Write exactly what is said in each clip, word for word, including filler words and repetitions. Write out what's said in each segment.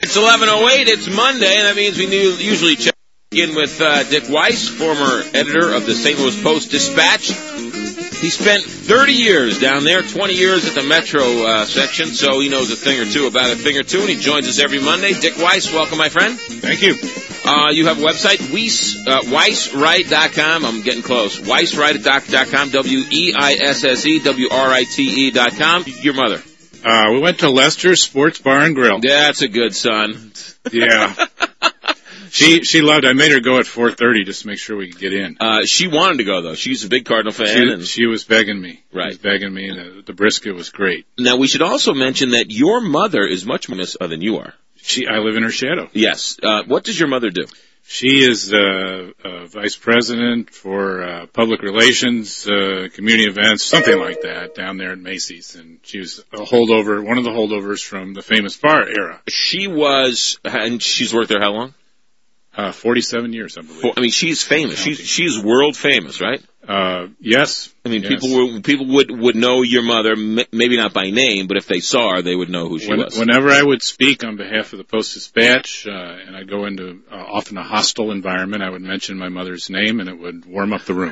It's eleven oh eight. It's Monday, and that means we usually check in with uh, Dick Weiss, former editor of the Saint Louis Post-Dispatch. He spent thirty years down there, twenty years at the Metro uh, section, so he knows a thing or two about a thing or two, and he joins us every Monday. Dick Weiss, welcome, my friend. Thank you. Uh, you have a website, Weiss, uh, Weiss Write dot com. I'm getting close. Weiss Write dot com, W E I S S E W R I T E dot com. Your mother? Uh, we went to Lester Sports Bar and Grill. That's a good son. Yeah. She she loved it. I made her go at four thirty just to make sure we could get in. Uh, she wanted to go, though. She's a big Cardinal fan. She, and she was begging me. Right. She was begging me, and the, the brisket was great. Now, we should also mention that your mother is much more miss than you are. She, I live in her shadow. Yes. Uh, what does your mother do? She is uh, uh, vice president for uh, public relations, uh, community events, something like that, down there at Macy's. And she was a holdover, one of the holdovers from the famous bar era. She was, and she's worked there how long? Uh, forty-seven years, I believe. For, I mean, she's famous. She's she's world famous, right? Uh, yes. I mean, yes. people were, people would would know your mother, maybe not by name, but if they saw her, they would know who she when, was. Whenever I would speak on behalf of the Post-Dispatch, uh, and I'd go into uh, often a hostile environment, I would mention my mother's name, and it would warm up the room.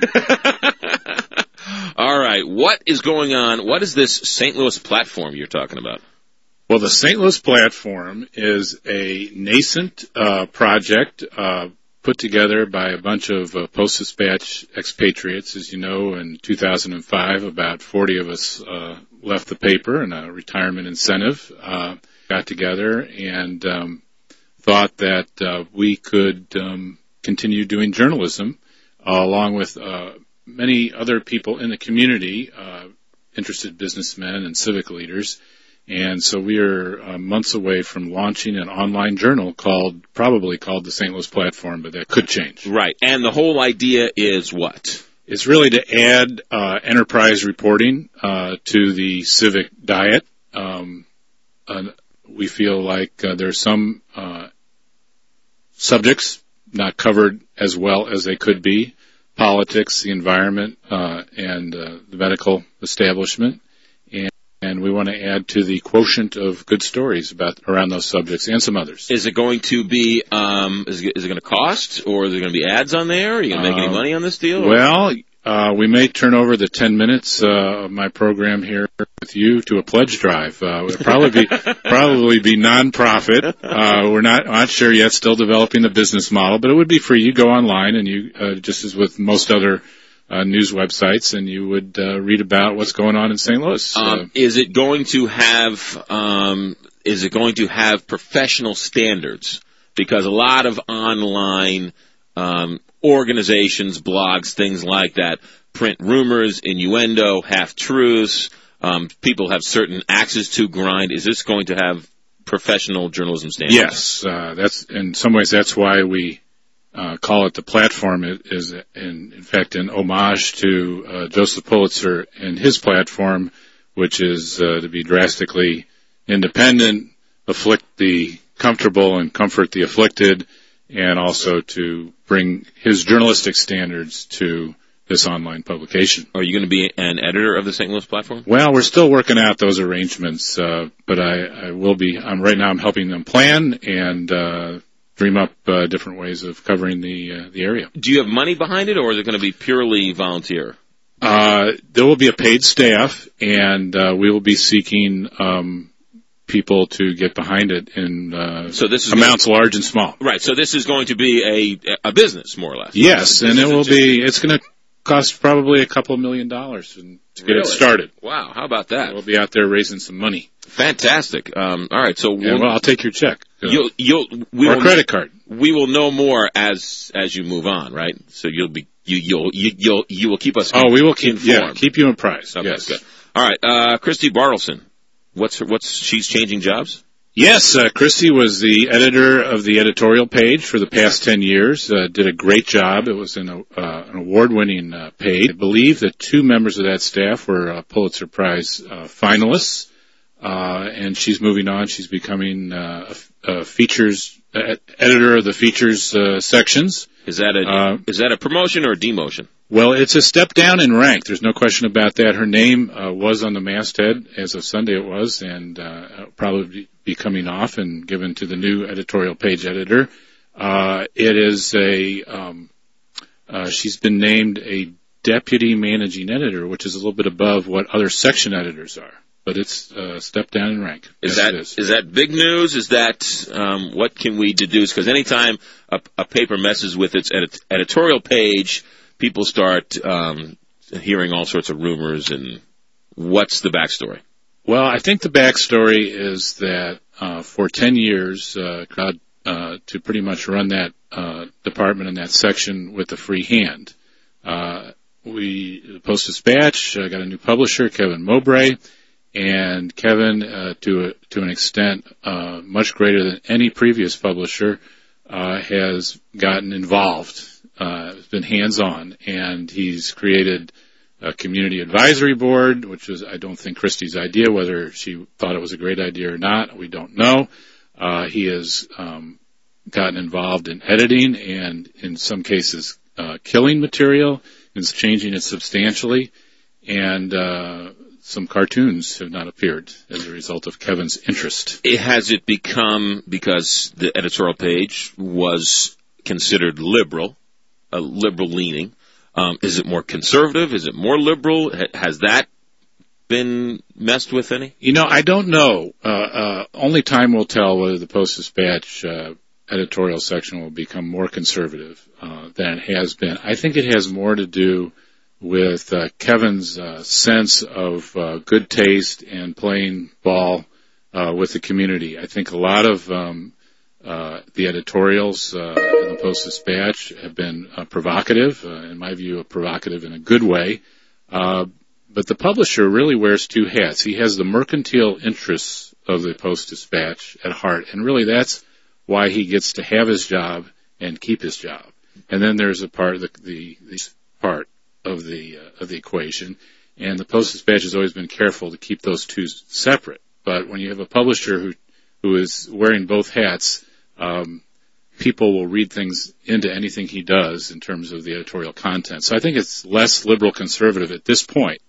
All right, what is going on? What is this Saint Louis platform you're talking about? Well, the Saint Louis Platform is a nascent uh, project uh, put together by a bunch of uh, Post-Dispatch expatriates. As you know, in two thousand five, about forty of us uh, left the paper in a retirement incentive, uh, got together and um, thought that uh, we could um, continue doing journalism uh, along with uh, many other people in the community, uh, interested businessmen and civic leaders. And so we are uh, months away from launching an online journal called, probably called the Saint Louis Platform, but that could change. Right. And the whole idea is what? It's really to add uh, enterprise reporting uh, to the civic diet. Um, uh, we feel like uh, there are some uh, subjects not covered as well as they could be. Politics, the environment, uh, and uh, the medical establishment. And we want to add to the quotient of good stories about around those subjects and some others. Is it going to be, um, is it, is it going to cost, or is there going to be ads on there? Are you going to make uh, any money on this deal? Well, uh, we may turn over the ten minutes uh, of my program here with you to a pledge drive. Uh, it'll probably be probably be nonprofit. Uh, we're not not sure yet, still developing the business model, but it would be free. You go online and you, uh, just as with most other Uh, news websites, and you would uh, read about what's going on in Saint Louis. Um, uh, is it going to have um, is it going to have professional standards? Because a lot of online um, organizations, blogs, things like that, print rumors, innuendo, half truths. Um, people have certain axes to grind. Is this going to have professional journalism standards? Yes, uh, that's in some ways that's why we. Uh, call it the platform. It is, in, in fact, an homage to uh, Joseph Pulitzer and his platform, which is uh, to be drastically independent, afflict the comfortable and comfort the afflicted, and also to bring his journalistic standards to this online publication. Are you going to be an editor of the Saint Louis Platform? Well, we're still working out those arrangements, uh, but I, I will be. I'm right now. I'm helping them plan and. Uh, dream up uh, different ways of covering the uh, the area. Do you have money behind it, or is it going to be purely volunteer? Uh, there will be a paid staff, and uh, we will be seeking um, people to get behind it in uh, so this is amounts going to, large and small. Right. So this is going to be a a business, more or less. Yes, and it will be. It's going to cost probably a couple of million dollars to get really? it started. Wow, how about that? We'll be out there raising some money. Fantastic. Um, all right, so we'll, yeah, well, I'll take your check. You'll, you'll, we or will, credit card. We will know more as as you move on, right? So you'll be you you'll you, you'll you will keep us. Oh, we will keep informed. Yeah, keep you apprised. Okay, yes. Good. All right, uh, Christy Bartleson. What's her, what's she's changing jobs? Yes, uh, Christy was the editor of the editorial page for the past ten years. Uh, did a great job. It was an, uh, an award-winning uh, page. I believe that two members of that staff were uh, Pulitzer Prize uh, finalists, uh, and she's moving on. She's becoming uh, a, a features uh, editor of the features uh, sections. Is that a uh, is that a promotion or a demotion? Well, it's a step down in rank. There's no question about that. Her name uh, was on the masthead as of Sunday. It was, and uh, it'll probably be coming off and given to the new editorial page editor. Uh, it is a, um, uh, she's been named a deputy managing editor, which is a little bit above what other section editors are. But it's a step down in rank. Is yes, that is. is that big news? Is that um, what can we deduce? Because anytime a, a paper messes with its edit- editorial page, people start um, hearing all sorts of rumors. And what's the backstory? Well, I think the backstory is that uh, for ten years, uh, God, uh, to pretty much run that uh, department and that section with a free hand. Uh, we, the Post-Dispatch, uh, got a new publisher, Kevin Mowbray. And Kevin, uh, to a, to an extent uh, much greater than any previous publisher, uh, has gotten involved, uh, has been hands-on, and he's created a community advisory board, which was, I don't think, Christie's idea. Whether she thought it was a great idea or not, we don't know. Uh, he has um, gotten involved in editing and, in some cases, uh, killing material and changing it substantially, and uh some cartoons have not appeared as a result of Kevin's interest. It, has it become, because the editorial page was considered liberal, a liberal leaning, um, is it more conservative? Is it more liberal? Has that been messed with any? You know, I don't know. Uh, uh, only time will tell whether the Post-Dispatch uh, editorial section will become more conservative uh, than it has been. I think it has more to do with uh, Kevin's uh, sense of uh, good taste and playing ball uh, with the community. I think a lot of um, uh, the editorials uh, in the Post-Dispatch have been uh, provocative, uh, in my view, provocative in a good way. Uh, but the publisher really wears two hats. He has the mercantile interests of the Post-Dispatch at heart, and really that's why he gets to have his job and keep his job. And then there's a part, the, the, the part of the uh, of the equation, and the Post-Dispatch has always been careful to keep those two separate. But when you have a publisher who who is wearing both hats, um, people will read things into anything he does in terms of the editorial content. So I think it's less liberal conservative at this point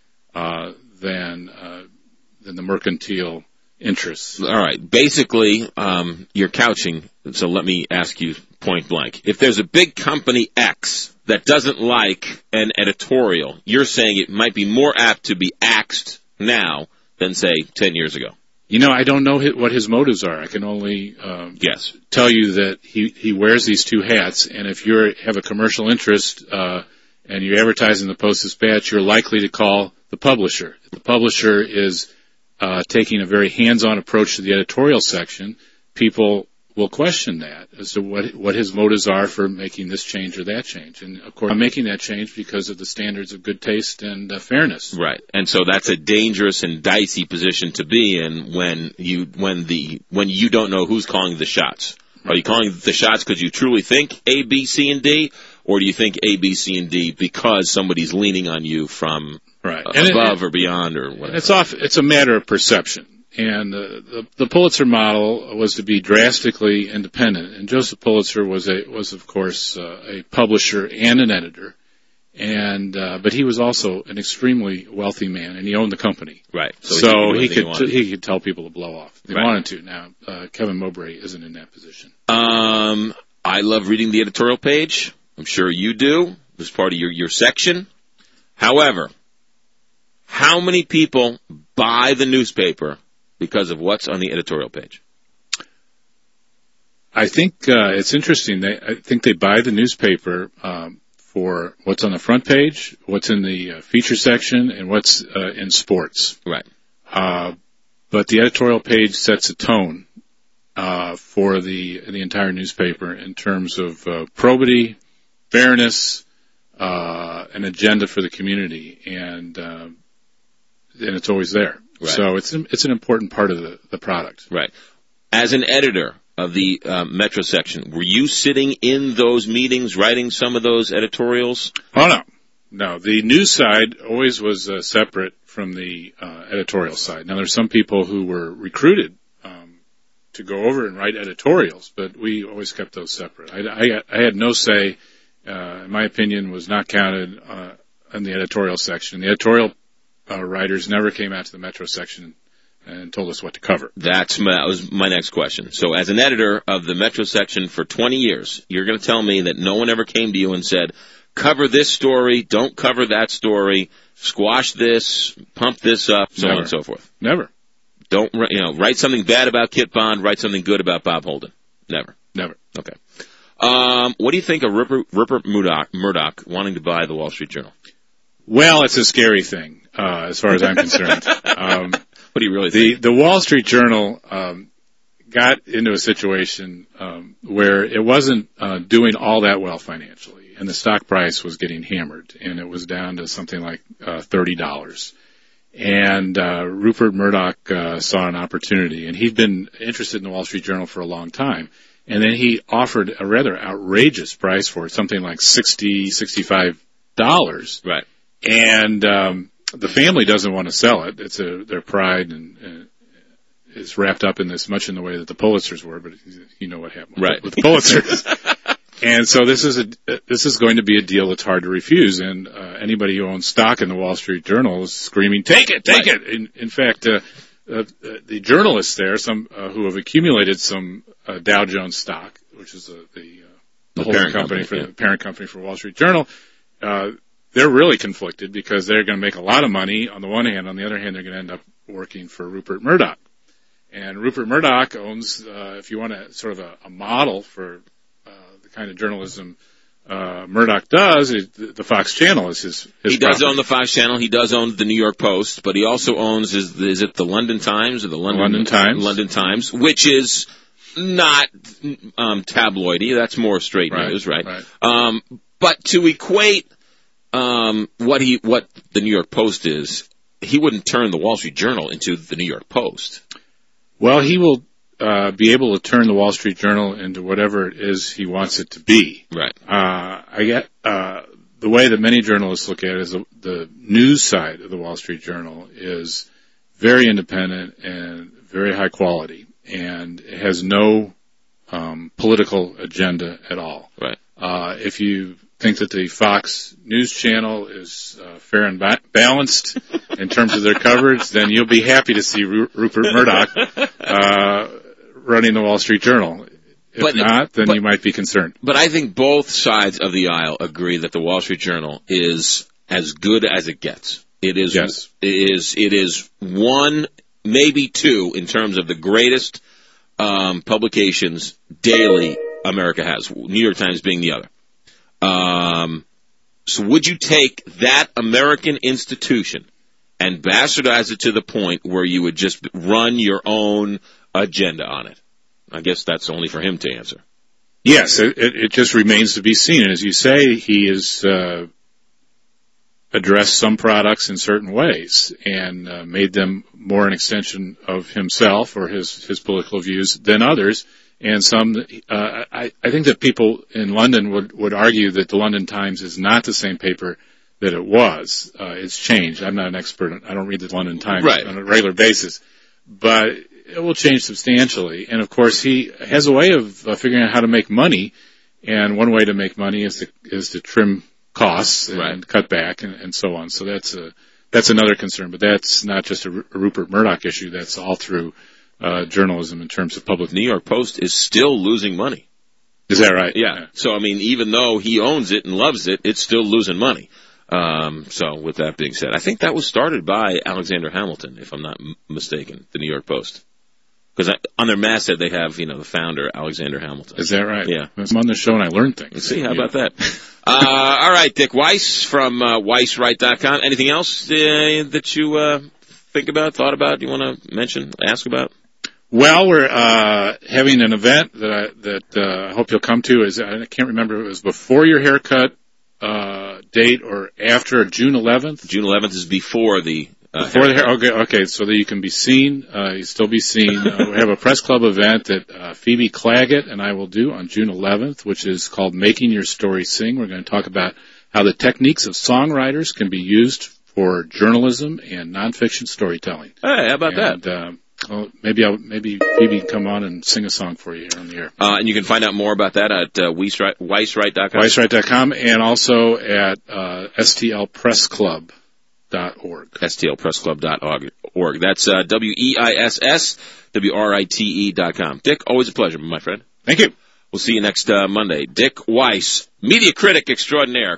uh, than uh, than the mercantile interests. All right. Basically, um, you're couching. So let me ask you point blank: if there's a big company X that doesn't like an editorial, you're saying it might be more apt to be axed now than, say, ten years ago. You know, I don't know what his motives are. I can only um, yes. tell you that he, he wears these two hats, and if you have a commercial interest uh, and you advertise in the Post-Dispatch, you're likely to call the publisher. If the publisher is uh, taking a very hands-on approach to the editorial section, people will question that as to what what his motives are for making this change or that change. And, of course, I'm making that change because of the standards of good taste and uh, fairness. Right. And so that's a dangerous and dicey position to be in when you when the when you don't know who's calling the shots. Are you calling the shots because you truly think A, B, C, and D, or do you think A, B, C, and D because somebody's leaning on you from right. uh, and above it, or beyond or whatever? It's off. It's a matter of perception. And uh, the, the Pulitzer model was to be drastically independent. And Joseph Pulitzer was a was of course uh, a publisher and an editor, and uh, but he was also an extremely wealthy man, and he owned the company. Right. So, so he, he could he, he could tell people to blow off if he right. wanted to. Now uh, Kevin Mowbray isn't in that position. Um, I love reading the editorial page. I'm sure you do. It's part of your your section. However, how many people buy the newspaper because of what's on the editorial page? I think uh, it's interesting. They, I think they buy the newspaper um, for what's on the front page, what's in the uh, feature section, and what's uh, in sports. Right. Uh, but the editorial page sets a tone uh, for the the entire newspaper in terms of uh, probity, fairness, uh, an agenda for the community, and uh, and it's always there. Right. So it's it's an important part of the, the product. Right. As an editor of the uh, Metro section, were you sitting in those meetings writing some of those editorials? Oh, no. No, the news side always was uh, separate from the uh, editorial side. Now, there's some people who were recruited um, to go over and write editorials, but we always kept those separate. I, I, I had no say. Uh, in my opinion, was not counted uh, in the editorial section. The editorial Uh, writers never came out to the Metro section and told us what to cover. That's my, that was my next question. So as an editor of the Metro section for twenty years, you're going to tell me that no one ever came to you and said, cover this story, don't cover that story, squash this, pump this up, so Never. on and so forth. Never. Don't, you know, write something bad about Kit Bond, write something good about Bob Holden. Never. Never. Okay. Um, what do you think of Rupert, Rupert Murdoch, Murdoch wanting to buy the Wall Street Journal? Well, it's a scary thing, uh, as far as I'm concerned. Um, what do you really the, think? the Wall Street Journal, um, got into a situation, um, where it wasn't, uh, doing all that well financially, and the stock price was getting hammered, and it was down to something like, uh, thirty dollars. And, uh, Rupert Murdoch, uh, saw an opportunity, and he'd been interested in the Wall Street Journal for a long time. And then he offered a rather outrageous price for it, something like sixty, sixty-five dollars. Right. And, um, the family doesn't want to sell it. It's a, their pride and, and is wrapped up in this much in the way that the Pulitzers were, but you know what happened right. with the Pulitzers. And so this is a, this is going to be a deal that's hard to refuse. And, uh, anybody who owns stock in the Wall Street Journal is screaming, take it, take right. it. In, in fact, uh, uh, the journalists there, some, uh, who have accumulated some, uh, Dow Jones stock, which is uh, the, uh, the, the holding company, company for yeah. the parent company for Wall Street Journal, uh, they're really conflicted because they're going to make a lot of money on the one hand. On the other hand, they're going to end up working for Rupert Murdoch. And Rupert Murdoch owns, uh, if you want a sort of a, a model for uh, the kind of journalism uh, Murdoch does, it, the Fox Channel is his, his He does property. own the Fox Channel. He does own the New York Post, but he also owns, is, is it the London Times or the London, London Times? London Times, which is not um, tabloidy. That's more straight right, news, right? right. Um, but to equate um, what he what the New York Post is, he wouldn't turn the Wall Street Journal into the New York Post. Well, he will uh, be able to turn the Wall Street Journal into whatever it is he wants it to be. Right. Uh, I get uh, the way that many journalists look at it is the, the news side of the Wall Street Journal is very independent and very high quality, and it has no um, political agenda at all. Right. Uh, if you think that the Fox News Channel is uh, fair and ba- balanced in terms of their coverage, then you'll be happy to see Ru- Rupert Murdoch uh, running the Wall Street Journal. If but, not, then but, you might be concerned. But I think both sides of the aisle agree that the Wall Street Journal is as good as it gets. It is. Yes. It is. It is one, maybe two, in terms of the greatest um, publications daily America has. New York Times being the other. Um, so would you take that American institution and bastardize it to the point where you would just run your own agenda on it? I guess that's only for him to answer. Yes, it, it just remains to be seen. And as you say, he has uh, addressed some products in certain ways and uh, made them more an extension of himself or his, his political views than others. And some, uh, I, I think that people in London would, would argue that the London Times is not the same paper that it was. Uh, it's changed. I'm not an expert. I don't read the London Times right. on a regular basis. But it will change substantially. And, of course, he has a way of uh, figuring out how to make money. And one way to make money is to, is to trim costs and right. cut back and, and so on. So that's a, that's another concern. But that's not just a, R- a Rupert Murdoch issue. That's all through Uh, journalism in terms of public. New York Post is still losing money. Is that right? Yeah. yeah. So, I mean, even though he owns it and loves it, it's still losing money. Um, so, with that being said, I think that was started by Alexander Hamilton, if I'm not m- mistaken, the New York Post. Because on their masthead, they have, you know, the founder, Alexander Hamilton. Is that right? Yeah. I'm on the show and I learned things. Let's see, how yeah. about that? uh, all right, Dick Weiss from uh, Weiss Right dot com. Anything else uh, that you uh, think about, thought about, you want to mention, ask about? Well, we're uh, having an event that I that uh, I hope you'll come to. Is I can't remember if it was before your haircut uh, date or after June eleventh. June eleventh is before the uh, before haircut. the hair. Okay, okay, so that you can be seen. Uh, you still be seen. uh, we have a press club event that uh, Phoebe Claggett and I will do on June eleventh, which is called "Making Your Story Sing." We're going to talk about how the techniques of songwriters can be used for journalism and nonfiction storytelling. Hey, how about and, that? Uh, Well, maybe I'll, maybe Phoebe can come on and sing a song for you here on the air. Uh, and you can find out more about that at uh, Weiss Right dot com. Weiss Right dot com and also at uh, S T L Press Club dot org. S T L press club dot org. That's uh, W E I S S W R I T E dot com. Dick, always a pleasure, my friend. Thank you. We'll see you next uh, Monday. Dick Weiss, media critic extraordinaire.